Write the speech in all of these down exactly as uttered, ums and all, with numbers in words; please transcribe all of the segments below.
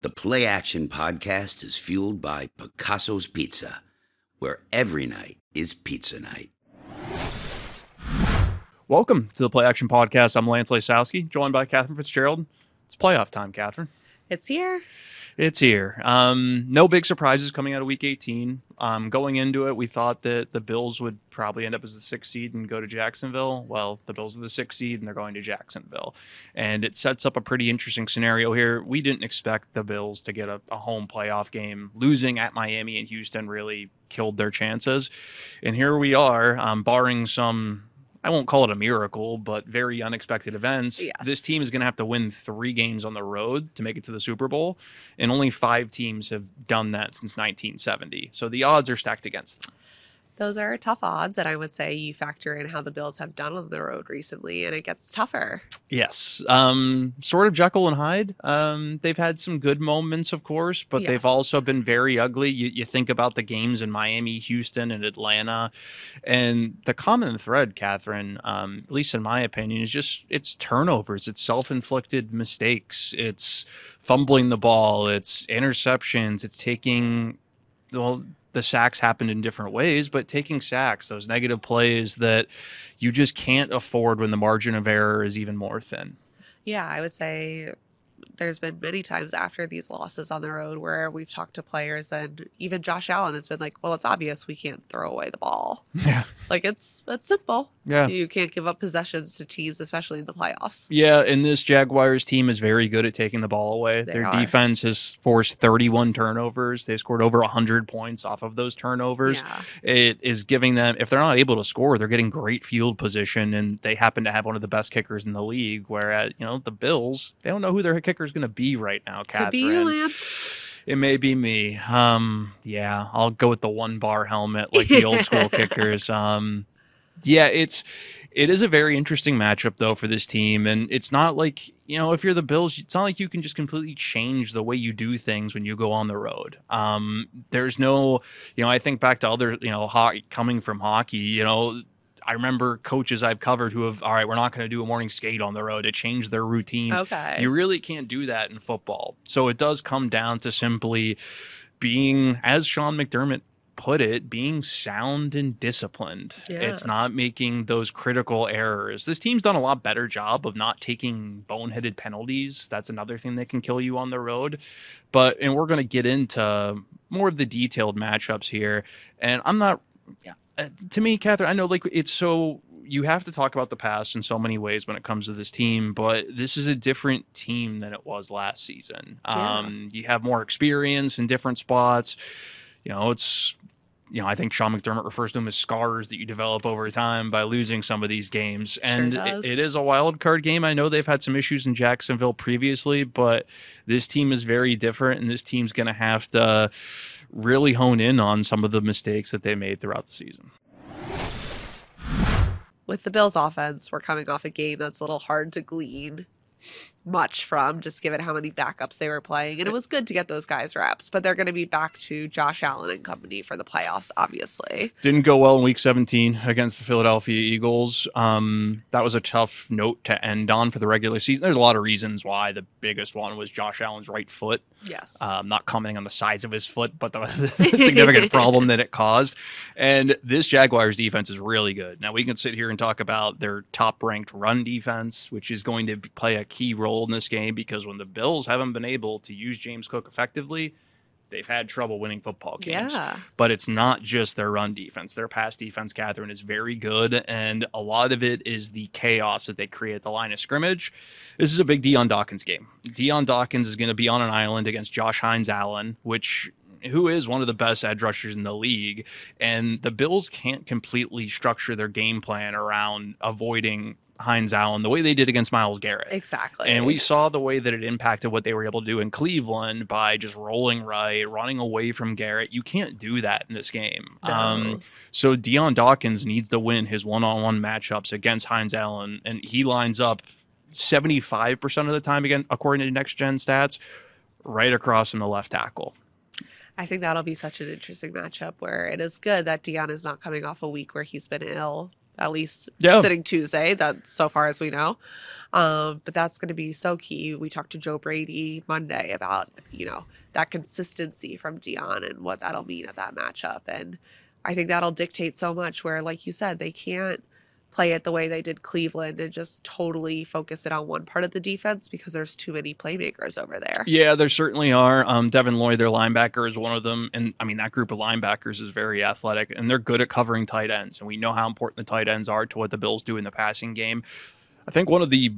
The Play Action Podcast is fueled by Picasso's Pizza, where every night is pizza night. Welcome to the Play Action Podcast. I'm Lance Lysowski, joined by Catherine Fitzgerald. It's playoff time, Catherine. It's here. It's here. Um, no big surprises coming out of Week eighteen. Um, going into it, we thought that the Bills would probably end up as the sixth seed and go to Jacksonville. Well, the Bills are the sixth seed, and they're going to Jacksonville. And it sets up a pretty interesting scenario here. We didn't expect the Bills to get a, a home playoff game. Losing at Miami and Houston really killed their chances. And here we are, um, barring some... I won't call it a miracle, but very unexpected events. Yes. This team is going to have to win three games on the road to make it to the Super Bowl, and only five teams have done that since nineteen seventy. So the odds are stacked against them. Those are tough odds, and I would say you factor in how the Bills have done on the road recently, and it gets tougher. Yes. Um, sort of Jekyll and Hyde. Um, they've had some good moments, of course, but Yes. they've also been very ugly. You, you think about the games in Miami, Houston, and Atlanta, and the common thread, Catherine, um, at least in my opinion, is just it's turnovers. It's self-inflicted mistakes. It's fumbling the ball. It's interceptions. It's taking, well, the sacks happened in different ways, but taking sacks, those negative plays that you just can't afford when the margin of error is even more thin. Yeah, I would say there's been many times after these losses on the road where we've talked to players, and even Josh Allen has been like, well, it's obvious we can't throw away the ball. Yeah. Like, it's it's simple. Yeah. You can't give up possessions to teams, especially in the playoffs. Yeah, and this Jaguars team is very good at taking the ball away. They Their are. defense has forced thirty-one turnovers. They've scored over one hundred points off of those turnovers. Yeah. It is giving them, if they're not able to score, they're getting great field position, and they happen to have one of the best kickers in the league, whereas, you know, the Bills, they don't know who their kicker is going to be right now, Catherine. Could be you, Lance. It may be me. Um, yeah, I'll go with the one bar helmet like the old school kickers. Um, yeah, it's it is a very interesting matchup though for this team, and it's not like, you know, if you're the Bills, it's not like you can just completely change the way you do things when you go on the road. Um, there's no, you know, I think back to other, you know, hockey, coming from hockey, you know. I remember coaches I've covered who have, all right, we're not going to do a morning skate on the road. It changed their routines. Okay. You really can't do that in football. So it does come down to simply being, as Sean McDermott put it, being sound and disciplined. Yeah. It's not making those critical errors. This team's done a lot better job of not taking boneheaded penalties. That's another thing that can kill you on the road. But, and we're going to get into more of the detailed matchups here. And I'm not, yeah. Uh, to me, Catherine, I know like it's so you have to talk about the past in so many ways when it comes to this team, but this is a different team than it was last season. Yeah. Um, you have more experience in different spots. You know, it's, you know, I think Sean McDermott refers to them as scars that you develop over time by losing some of these games. And Sure does. it, it is a wild card game. I know they've had some issues in Jacksonville previously, but this team is very different, and this team's going to have to really hone in on some of the mistakes that they made throughout the season. With the Bills offense, we're coming off a game that's a little hard to glean much from, just given how many backups they were playing. And it was good to get those guys reps, but they're going to be back to Josh Allen and company for the playoffs, obviously. Didn't go well in week seventeen against the Philadelphia Eagles. Um, that was a tough note to end on for the regular season. There's a lot of reasons why. The biggest one was Josh Allen's right foot. Yes. Um, not commenting on the size of his foot, but the, the significant problem that it caused. And this Jaguars defense is really good. Now, we can sit here and talk about their top-ranked run defense, which is going to play a key role in this game, because when the Bills haven't been able to use James Cook effectively, they've had trouble winning football games. Yeah. But it's not just their run defense. Their pass defense, Catherine, is very good, and a lot of it is the chaos that they create at the line of scrimmage. This is a big Deion Dawkins game. Deion Dawkins is going to be on an island against Josh Hines Allen, which who is one of the best edge rushers in the league, and the Bills can't completely structure their game plan around avoiding Hines Allen the way they did against Myles Garrett. Exactly. And we saw the way that it impacted what they were able to do in Cleveland by just rolling right, running away from Garrett. You can't do that in this game. No. Um, so Deion Dawkins needs to win his one-on-one matchups against Hines Allen, and he lines up seventy-five percent of the time, again, according to Next Gen Stats, right across from the left tackle. I think that'll be such an interesting matchup where it is good that Deion is not coming off a week where he's been ill at least Yeah. sitting Tuesday, that so far as we know. Um, but that's going to be so key. We talked to Joe Brady Monday about, you know, that consistency from Dion and what that'll mean at that matchup. And I think that'll dictate so much where, like you said, they can't play it the way they did Cleveland and just totally focus it on one part of the defense because there's too many playmakers over there. Yeah, there certainly are. Um, Devin Lloyd, their linebacker, is one of them. And I mean, that group of linebackers is very athletic and they're good at covering tight ends. And we know how important the tight ends are to what the Bills do in the passing game. I think one of the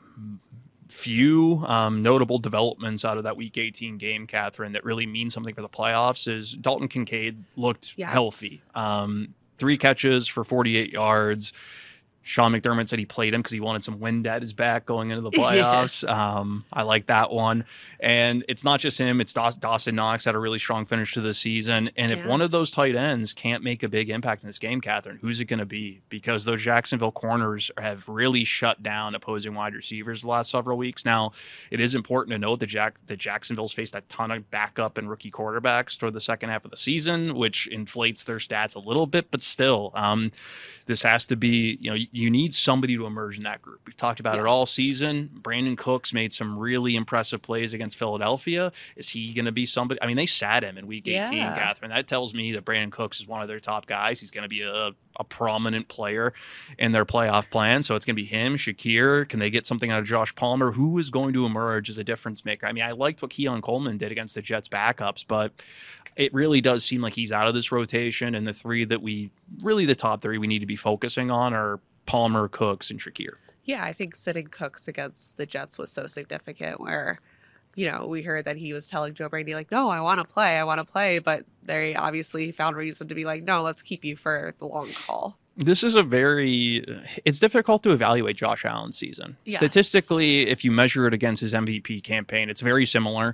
few um, notable developments out of that Week eighteen game, Catherine, that really means something for the playoffs is Dalton Kincaid looked Yes. healthy. Um, three catches for forty-eight yards. Sean McDermott said he played him because he wanted some wind at his back going into the playoffs. Yeah. Um, I like that one. And it's not just him. It's Daw- Dawson Knox had a really strong finish to the season. And if Yeah. one of those tight ends can't make a big impact in this game, Catherine, who's it going to be? Because those Jacksonville corners have really shut down opposing wide receivers the last several weeks. Now, it is important to note that, Jack- that Jacksonville's faced a ton of backup and rookie quarterbacks toward the second half of the season, which inflates their stats a little bit. But still, um, this has to be, you know, you, you need somebody to emerge in that group. We've talked about Yes. it all season. Brandon Cooks made some really impressive plays against Philadelphia. Is he going to be somebody? I mean, they sat him in week eighteen, Yeah. Catherine. That tells me that Brandon Cooks is one of their top guys. He's going to be a, a prominent player in their playoff plan. So it's going to be him, Shakir. Can they get something out of Josh Palmer? Who is going to emerge as a difference maker? I mean, I liked what Keon Coleman did against the Jets backups, but it really does seem like he's out of this rotation. And the three that we, really the top three we need to be focusing on are Palmer, Cooks, and Shakir. Yeah, I think sitting Cooks against the Jets was so significant where, you know, we heard that he was telling Joe Brady, like, no, I want to play, I want to play. But they obviously found reason to be like, no, let's keep you for the long haul. This is a very, it's difficult to evaluate Josh Allen's season. Yes. Statistically, if you measure it against his M V P campaign, it's very similar.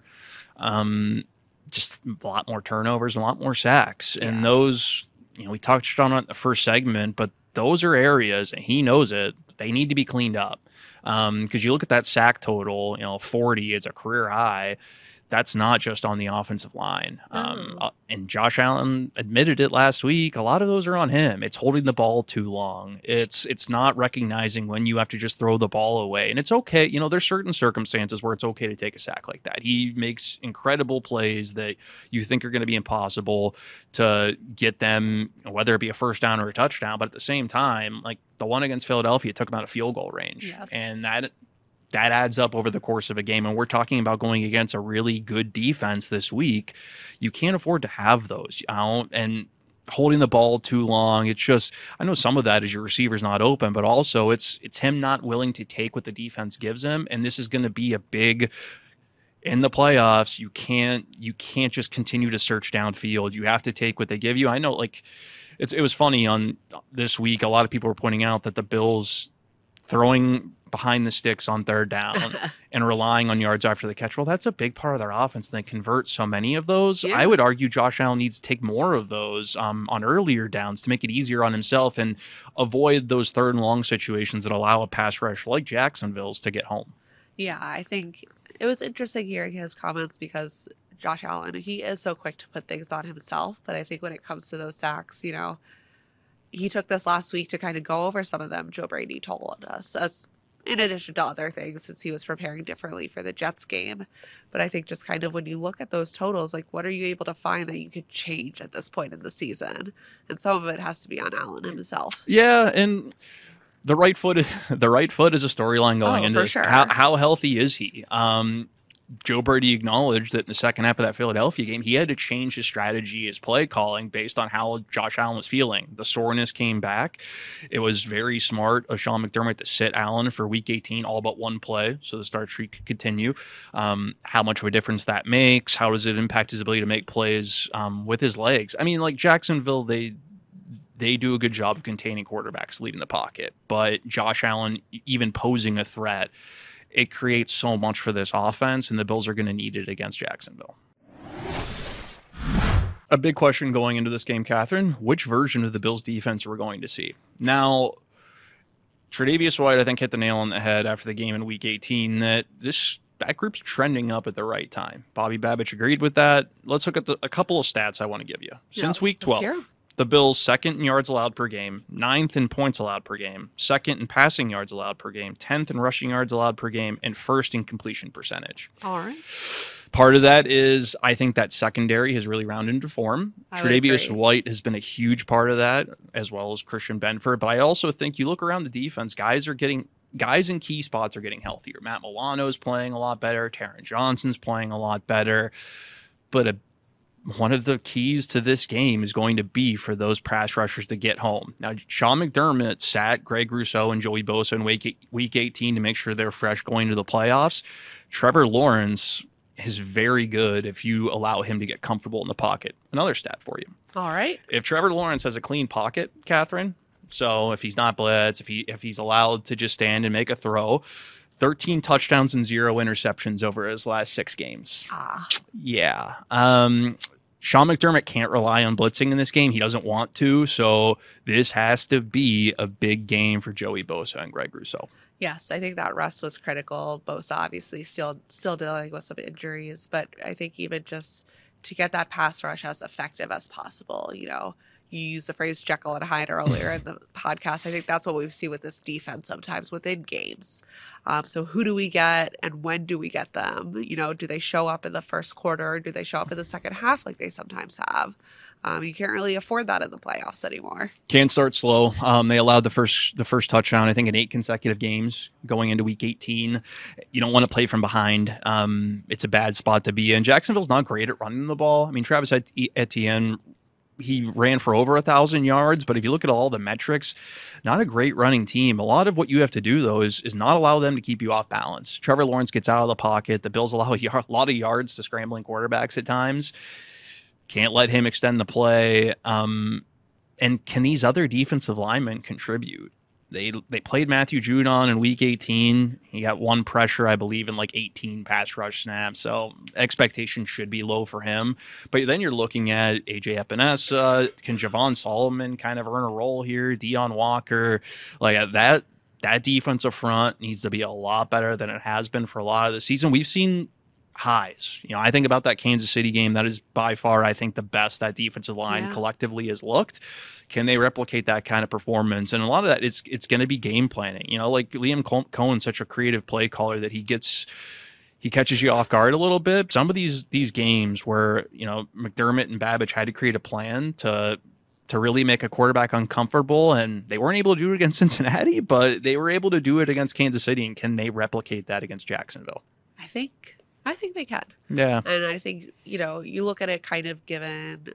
Um, just a lot more turnovers, a lot more sacks. And Yeah. those, you know, we touched on it in the first segment, but those are areas, and he knows it, they need to be cleaned up. Um, because you look at that sack total, you know, forty is a career high. That's not just on the offensive line. Um, No. uh, and Josh Allen admitted it last week. A lot of those are on him. It's holding the ball too long. It's it's not recognizing when you have to just throw the ball away. And it's okay. You know, there's certain circumstances where it's okay to take a sack like that. He makes incredible plays that you think are going to be impossible to get them, whether it be a first down or a touchdown. But at the same time, like the one against Philadelphia took him out of field goal range. Yes. And that that adds up over the course of a game. And we're talking about going against a really good defense this week. You can't afford to have those. You know? And holding the ball too long, it's just, I know some of that is your receiver's not open, but also it's it's him not willing to take what the defense gives him. And this is going to be a big, in the playoffs, you can't you can't just continue to search downfield. You have to take what they give you. I know, like, it's it was funny on this week, a lot of people were pointing out that the Bills throwing behind the sticks on third down and relying on yards after the catch. Well, that's a big part of their offense. They convert so many of those. Yeah. I would argue Josh Allen needs to take more of those um, on earlier downs to make it easier on himself and avoid those third and long situations that allow a pass rush like Jacksonville's to get home. Yeah, I think it was interesting hearing his comments because Josh Allen, he is so quick to put things on himself. But I think when it comes to those sacks, you know, he took this last week to kind of go over some of them. Joe Brady told us, as in addition to other things, since he was preparing differently for the Jets game. But I think just kind of when you look at those totals, like what are you able to find that you could change at this point in the season? And some of it has to be on Allen himself. Yeah, and the right foot, the right foot is a storyline going Oh, into for this. sure. How, how healthy is he? Um, Joe Brady acknowledged that in the second half of that Philadelphia game, he had to change his strategy, his play calling based on how Josh Allen was feeling. The soreness came back. It was very smart of Sean McDermott to sit Allen for week eighteen, all but one play, so the start streak could continue. Um, how much of a difference that makes? How does it impact his ability to make plays um, with his legs? I mean, like Jacksonville, they they do a good job of containing quarterbacks leaving the pocket, but Josh Allen even posing a threat, it creates so much for this offense, and the Bills are going to need it against Jacksonville. A big question going into this game, Catherine, which version of the Bills defense are we going to see? Now, Tre'Davious White, I think, hit the nail on the head after the game in week eighteen that this that group's trending up at the right time. Bobby Babich agreed with that. Let's look at the, a couple of stats I want to give you. Since Yeah, week let's hear twelve, 'em. The Bills second in yards allowed per game, ninth in points allowed per game, second in passing yards allowed per game, tenth in rushing yards allowed per game, and first in completion percentage. All right. Part of that is I think that secondary has really rounded into form. I would Tre'Davious agree. White has been a huge part of that, as well as Christian Benford. But I also think you look around the defense, guys are getting guys in key spots are getting healthier. Matt Milano's playing a lot better. Taron Johnson's playing a lot better. But a one of the keys to this game is going to be for those pass rushers to get home. Now, Sean McDermott sat Greg Rousseau and Joey Bosa in week, week eighteen to make sure they're fresh going to the playoffs. Trevor Lawrence is very good if you allow him to get comfortable in the pocket. Another stat for you. All right. If Trevor Lawrence has a clean pocket, Catherine, so if he's not blitzed, if he if he's allowed to just stand and make a throw, thirteen touchdowns and zero interceptions over his last six games. Ah. Yeah. Um, Sean McDermott can't rely on blitzing in this game. He doesn't want to. So this has to be a big game for Joey Bosa and Greg Rousseau. Yes, I think that rest was critical. Bosa obviously still still dealing with some injuries, but I think even just to get that pass rush as effective as possible, you know, you used the phrase Jekyll and Hyde earlier in the podcast. I think that's what we've seen with this defense sometimes within games. Um, so who do we get and when do we get them? You know, do they show up in the first quarter? Or do they show up in the second half like they sometimes have? Um, you can't really afford that in the playoffs anymore. Can't start slow. Um, they allowed the first the first touchdown, I think, in eight consecutive games going into week eighteen. You don't want to play from behind. Um, it's a bad spot to be in. Jacksonville's not great at running the ball. I mean, Travis Etienne, he ran for over a thousand yards, but if you look at all the metrics, not a great running team. A lot of what you have to do, though, is, is not allow them to keep you off balance. Trevor Lawrence gets out of the pocket. The Bills allow a, yard, a lot of yards to scrambling quarterbacks at times. Can't let him extend the play. Um, and can these other defensive linemen contribute? They they played Matthew Judon in week eighteen. He got one pressure, I believe, in like eighteen pass rush snaps. So expectations should be low for him. But then you're looking at A J Epinesa. Can Javon Solomon kind of earn a role here? Deion Walker. Like that, that defensive front needs to be a lot better than it has been for a lot of the season. We've seen highs. You know, I think about that Kansas City game. That is by far, I think, the best that defensive line Yeah. collectively has looked. Can they replicate that kind of performance? And a lot of that is it's going to be game planning. You know, like Liam Cohen's such a creative play caller that he gets he catches you off guard a little bit. Some of these these games where, you know, McDermott and Babbage had to create a plan to to really make a quarterback uncomfortable, and they weren't able to do it against Cincinnati, but they were able to do it against Kansas City. And can they replicate that against Jacksonville? I think I think they can. Yeah. And I think, you know, you look at it kind of given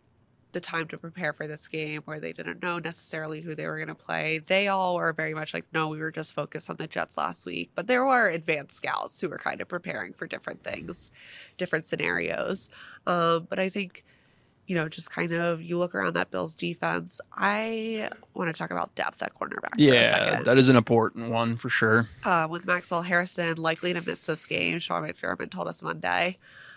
the time to prepare for this game where they didn't know necessarily who they were going to play. They all were very much like, no, we were just focused on the Jets last week. But there were advanced scouts who were kind of preparing for different things, different scenarios. Um, but I think, you know, just kind of you look around that Bills defense. I want to talk about depth at cornerback for a Yeah, second. that is an important one for sure. Uh, with Maxwell Harrison likely to miss this game. Sean McDermott told us Monday.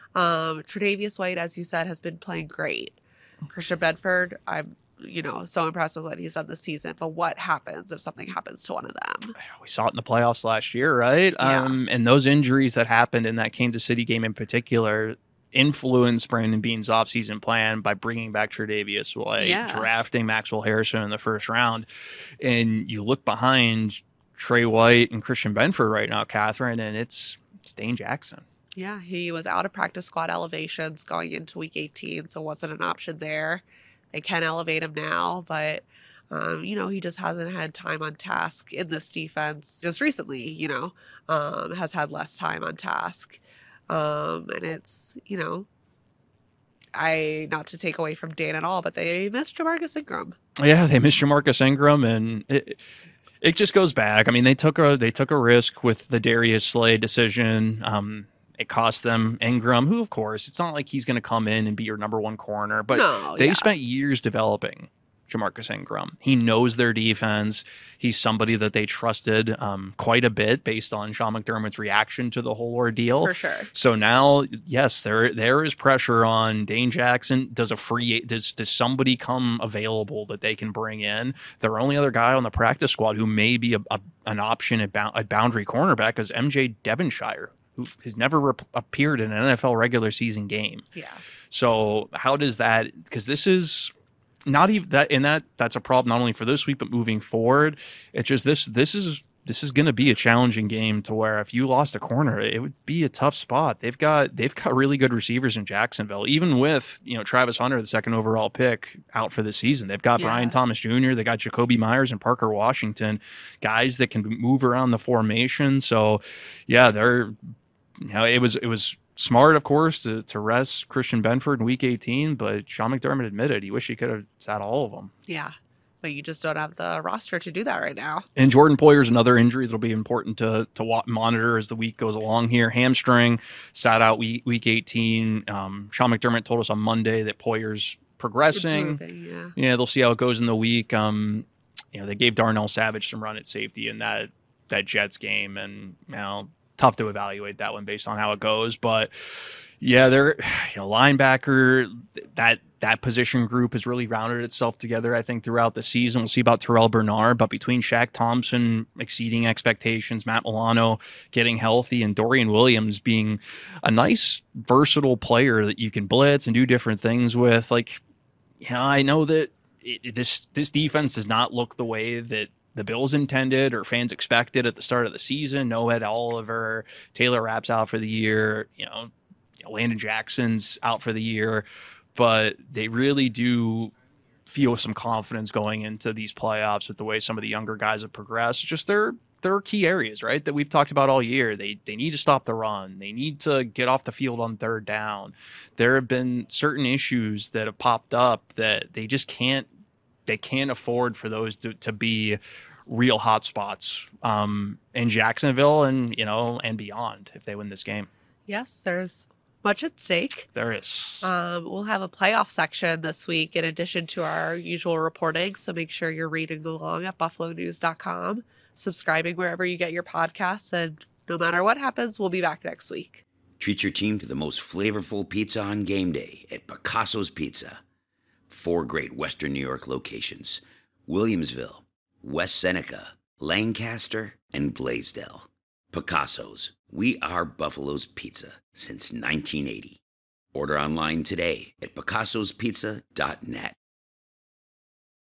Um, Tre'Davious White, as you said, has been playing great. Christian Bedford, I'm, you know, so impressed with what he's done this season. But what happens if something happens to one of them? We saw it in the playoffs last year, right? Yeah. Um, and those injuries that happened in that Kansas City game in particular influenced Brandon Beane's offseason plan by bringing back Tre'Davious White, Yeah. drafting Maxwell Harrison in the first round. And you look behind Trey White and Christian Benford right now, Catherine, and it's, it's Dane Jackson. Yeah, he was out of practice squad elevations going into week eighteen, so wasn't an option there. They can elevate him now, but um, you know, he just hasn't had time on task in this defense. Just recently, you know, um, has had less time on task. Um, and it's, you know, I not to take away from Dan at all, but they missed Jamarcus Ingram. Yeah, they missed Jamarcus Ingram, and it it just goes back. I mean, they took a they took a risk with the Darius Slay decision. Um, it cost them Ingram, who, of course, it's not like he's going to come in and be your number one corner, but No, they yeah. spent years developing Jamarcus Ingram. He knows their defense. He's somebody that they trusted um, quite a bit based on Sean McDermott's reaction to the whole ordeal. For sure. So now, yes, there there is pressure on Dane Jackson. Does a free does does somebody come available that they can bring in? Their only other guy on the practice squad who may be a, a, an option at, bound, at boundary cornerback is M J Devonshire, who has never rep- appeared in an N F L regular season game. Yeah. So how does that? Because this is not even that, and that that's a problem not only for this week but moving forward. It's just this this is this is going to be a challenging game to where if you lost a corner, it would be a tough spot. They've got they've got really good receivers in Jacksonville, even with you know Travis Hunter, the second overall pick, out for the season. They've got yeah. Brian Thomas Junior They got Jacoby Myers and Parker Washington, guys that can move around the formation. So yeah, they're you know it was it was. smart, of course, to, to rest Christian Benford in week eighteen, but Sean McDermott admitted he wished he could have sat all of them. Yeah, but you just don't have the roster to do that right now. And Jordan Poyer's another injury that'll be important to to monitor as the week goes along here. Hamstring, sat out week, week eighteen. Um, Sean McDermott told us on Monday that Poyer's progressing. Yeah. yeah, they'll see how it goes in the week. Um, you know, they gave Darnell Savage some run at safety in that, that Jets game, and, you know, tough to evaluate that one based on how it goes, but yeah, they're you know linebacker that that position group has really rounded itself together. I think throughout the season, we'll see about Terrell Bernard, but between Shaq Thompson exceeding expectations, Matt Milano getting healthy, and Dorian Williams being a nice versatile player that you can blitz and do different things with, like you know, I know that it, this this defense does not look the way that the Bills intended or fans expected at the start of the season. No Ed Oliver, Taylor Rapp's out for the year, you know, Landon Jackson's out for the year, but they really do feel some confidence going into these playoffs with the way some of the younger guys have progressed. Just their there are key areas, right, that we've talked about all year. They they need to stop the run. They need to get off the field on third down. There have been certain issues that have popped up that they just can't they can't afford for those to, to be real hot spots um, in Jacksonville and, you know, and beyond if they win this game. Yes, there's much at stake. There is. Um, we'll have a playoff section this week in addition to our usual reporting. So make sure you're reading along at buffalo news dot com, subscribing wherever you get your podcasts. And no matter what happens, we'll be back next week. Treat your team to the most flavorful pizza on game day at Picasso's Pizza. Four great Western New York locations: Williamsville, West Seneca, Lancaster, and Blaisdell. Picasso's, we are Buffalo's pizza since nineteen eighty. Order online today at picassos pizza dot net.